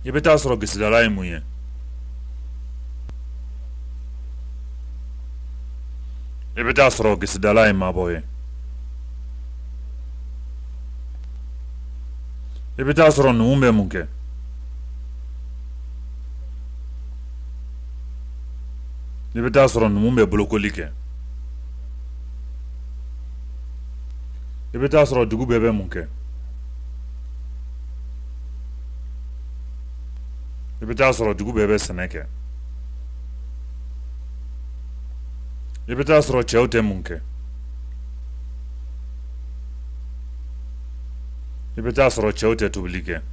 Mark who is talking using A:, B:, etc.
A: I bɛ taa sɔrɔ gesedala ye mun ye I bɛ taa sɔrɔ gesedala ye mabɔ ye I bɛ taa sɔrɔ numu bɛ mun kɛ I bɛ taa sɔrɔ numu bɛ bolokoli kɛ I bɛ taa sɔrɔ dugu bɛɛ bɛ mun kɛ I bɛ taa sɔrɔ dugu bɛɛ bɛ sɛnɛ kɛ I bɛ taa sɔrɔ cɛw tɛ mun kɛ I bɛ taa sɔrɔ cɛw tɛ tobili kɛ